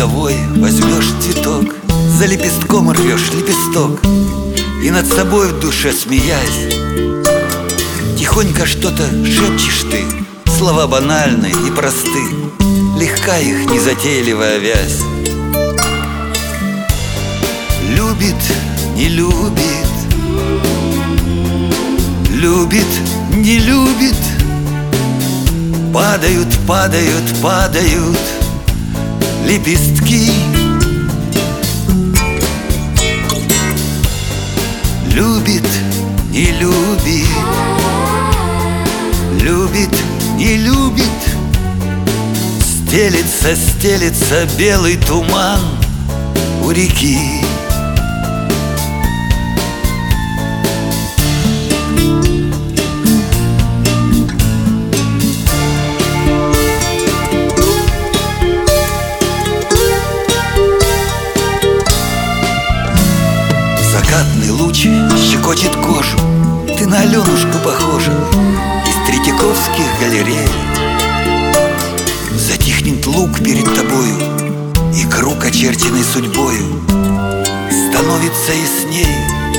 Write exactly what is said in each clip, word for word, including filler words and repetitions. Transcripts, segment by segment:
собой возьмешь цветок, за лепестком рвешь лепесток, и над собой в душе смеясь тихонько что-то шепчешь ты. Слова банальны и просты, легка их незатейливая вязь. Любит, не любит, любит, не любит. Падают, падают, падают лепестки. Любит, не любит, любит, не любит. Стелится, стелится белый туман у реки. Закатный луч щекочет кожу, ты на Аленушку похожа из Третьяковских галерей. Затихнет луг перед тобою, и круг, очерченный судьбою, становится ясней.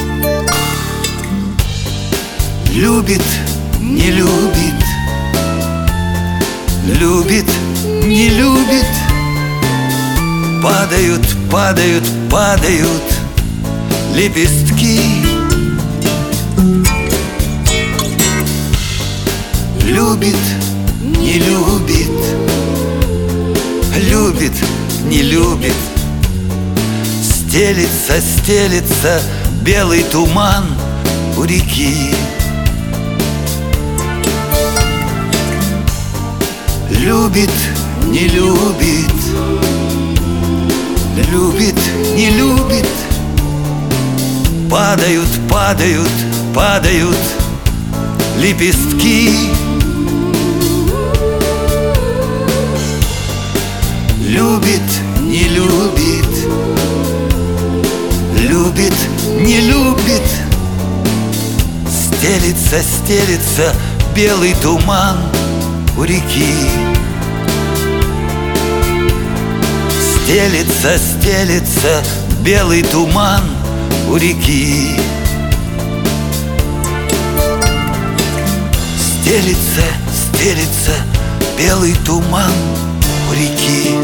Любит, не любит, любит, не любит. Падают, падают, падают лепестки. Любит, не любит, любит, не любит. Стелится, стелится белый туман у реки. Любит, не любит, любит, не любит. Падают, падают, падают лепестки. Любит, не любит, любит, не любит. Стелится, стелится белый туман у реки. Стелится, стелится белый туман у реки. Стелится, стелится белый туман у реки.